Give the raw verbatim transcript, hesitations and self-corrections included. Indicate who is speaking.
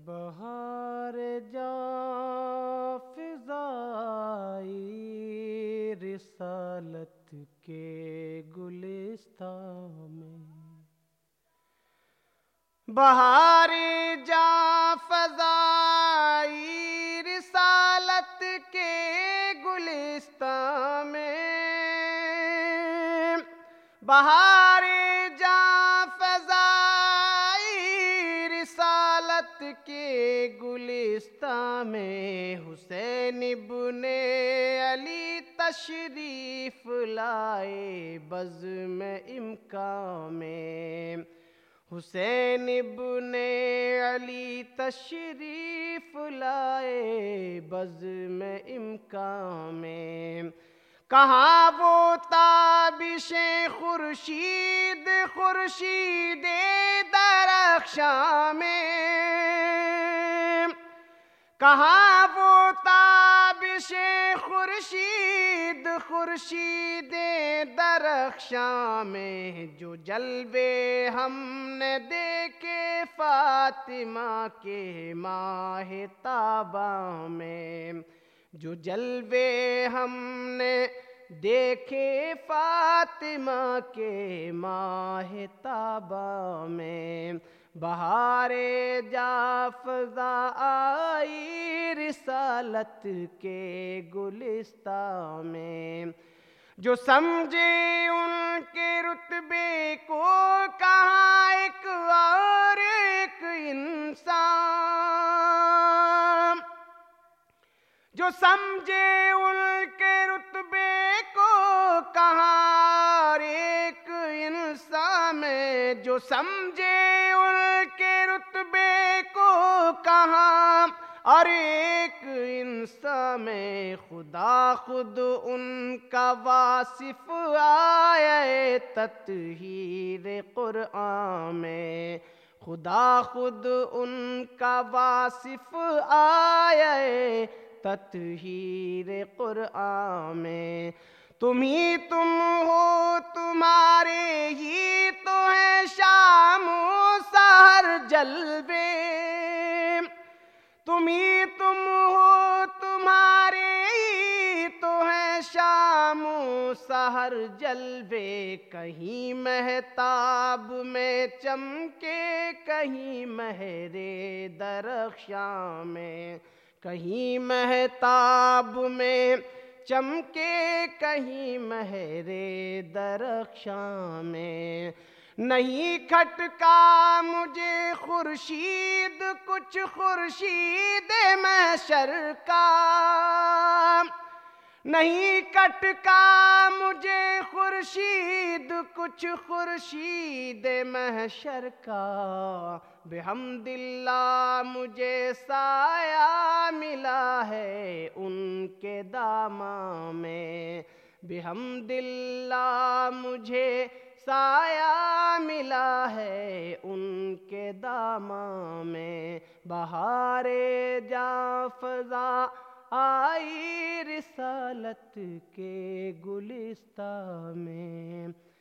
Speaker 1: بہار جاں فضائی رسالت کے گلستاں میں، بہار جاں فضائی رسالت کے گلستاں میں، بہار جاں فضائی رسالت کے گلستاں میں، حسین ابن علی تشریف لائے بزم امکاں میں، حسین ابن علی تشریف لائے بزم امکاں میں، کہاں وہ تابشیں خورشید خورشید درخشاں میں، کہاں وہ تابشیں خورشید خورشید درخشاں میں، جو جلوے ہم نے دیکھے فاطمہ کے ماہ تاباں میں، جو جلوے ہم نے دیکھے فاطمہ کے ماہ تاباں میں، بہار جاں فضا آئی رسالت کے گلستاں میں، جو سمجھے ان کے رتبے کو کہاں ایک اور ایک انسان، جو سمجھے ان کے رتبے کو کہاں اور ایک انسان میں، جو سمجھے ان کے رتبے کو کہاں اور ایک انسان میں، خدا خود ان کا واصف آیا تطہیر قرآن میں، خدا خود ان کا واصف آیا تطہیر قرآن میں، تم ہی تم ہو تمہارے ہی تو ہیں شام و سحر جلوے، تم ہی تم ہو تمہارے ہی تو ہیں شام و سحر جلوے، کہیں مہتاب میں چمکے کہیں مہر درخشاں میں، کہیں مہتاب میں چمکے کہیں مہر درخشاں میں، نہیں کھٹکا مجھے خورشید کچھ خورشید محشر کا، نہیں کھٹکا مجھے خورشید کچھ خورشید محشر کا، بحمد اللہ مجھے سایہ ملا ہے ان کے داماں میں، بحمد اللہ مجھے سایہ ملا ہے ان کے داماں میں، بہار جاں فضا آئی رسالت کے گلستاں میں۔